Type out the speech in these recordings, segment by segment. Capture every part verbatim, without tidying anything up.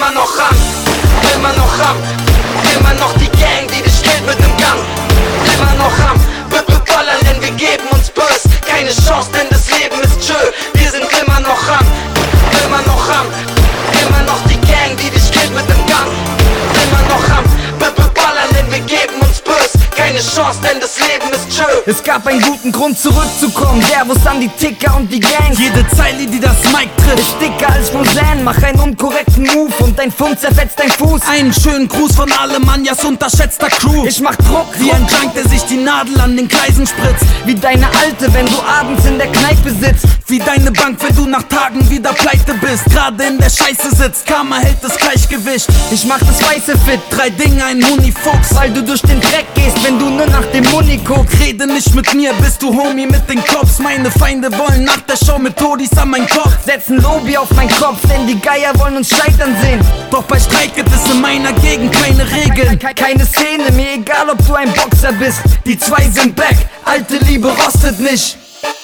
immer noch ran, immer noch ran. Immer noch die Gang, die dich killt mit dem Gang. Immer noch am B-B-Ballern, denn wir geben uns bös. Keine Chance, denn das Leben ist tschö. Wir sind immer noch am, immer noch am. Immer noch die Gang, die dich killt mit dem Gang. Immer noch am B-B-Ballern, denn wir geben uns bös. Keine Chance, denn das Leben ist tschö. Es gab einen guten Grund zurückzukommen. Servus an die Ticker und die Gang. Jede Zeile, die das Mic trifft, ist dicker als Roseanne. Mach einen unkorrekten Move und dein Funk zerfetzt dein Fuß. Einen schönen Gruß von Alemannias unterschätzter Crew. Ich mach Druck, wie ein Junk, der sich die Nadel an den Gleisen spritzt. Wie deine Alte, wenn du abends in der Kneipe sitzt. Wie deine Bank, wenn du nach Tagen wieder pleite bist. Gerade in der Scheiße sitzt, Karma hält das Gleichgewicht. Ich mach das Weiße fit, drei Dinge, ein Hunifuchs. weil du durch den Dreck gehst, wenn du nur nach dem Muni guckst. Rede nicht mit mir, bist du Homie mit den Cops. Meine Feinde wollen nach der Show mit Todis an meinen Kopf. Setzen Lobby auf meinen Kopf, denn die Geier wollen uns scheitern sehen. Doch bei Streit gibt es in meiner Gegend keine Regeln. Keine Szene, mir egal ob du ein Boxer bist. Die zwei sind back, alte Liebe rostet nicht.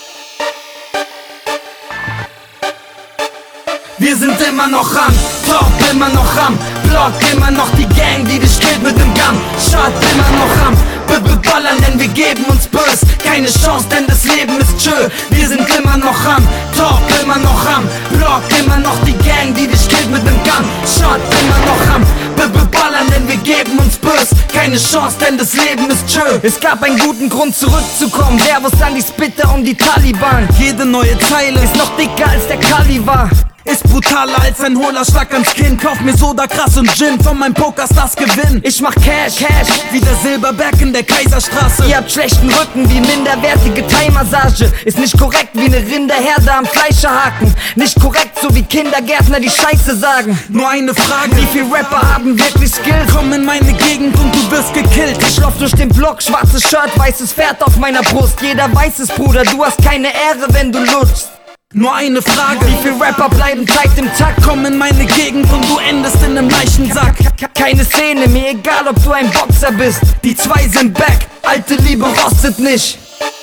Wir sind immer noch am Top, immer noch am Block. Immer noch die Gang, die dich killt mit dem Gun. Shot, immer noch am B-B-Ballern, denn wir geben uns bös. Keine Chance, denn das Leben ist tschö. Wir sind immer noch am Top, immer noch am Block. Immer noch die Gang, die dich killt mit dem Gun. Shot, immer noch am B-B-Ballern, denn wir geben uns bös. Keine Chance, denn das Leben ist tschö. Es gab einen guten Grund zurückzukommen. Servus an die Spitter und die Taliban. Jede neue Zeile ist noch dicker als der Kali war. Ist brutaler als ein hohler Schlag ans Kinn. Kauf mir Soda, Gras und Gin, von meinem Pokerstars Gewinn. Ich mach Cash, Cash, wie der Silberberg in der Kaiserstraße. Ihr habt schlechten Rücken wie minderwertige Thai-Massage. Ist nicht korrekt wie eine Rinderherde am Fleischerhaken. Nicht korrekt, so wie Kindergärtner die Scheiße sagen. Nur eine Frage, wie viel Rapper haben wirklich Skills? Komm in meine Gegend und du wirst gekillt. Ich lauf durch den Block, schwarzes Shirt, weißes Pferd auf meiner Brust. Jeder weiß es, Bruder, du hast keine Ehre, wenn du lutschst. Nur eine Frage, wie viel Rapper bleiben Zeit im Takt? Komm in meine Gegend und du endest in einem Leichensack. Keine Szene, mir egal ob du ein Boxer bist. Die zwei sind back, alte Liebe rostet nicht.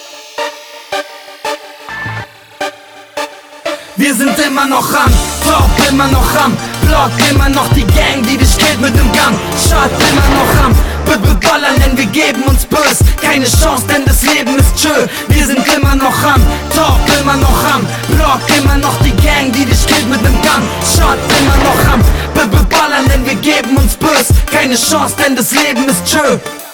Wir sind immer noch am Top, immer noch am Block. Immer noch die Gang, die dich killt mit dem Gun. Shot, immer noch am B-B-Ballern, denn wir geben uns bös. Keine Chance, denn das Leben ist tschö. Wir sind immer noch am Top, immer noch am Block. Immer noch die Gang, die dich killt mit dem Gun. Shot, immer noch am B-B-Ballern, denn wir geben uns bös. Keine Chance, denn das Leben ist tschö.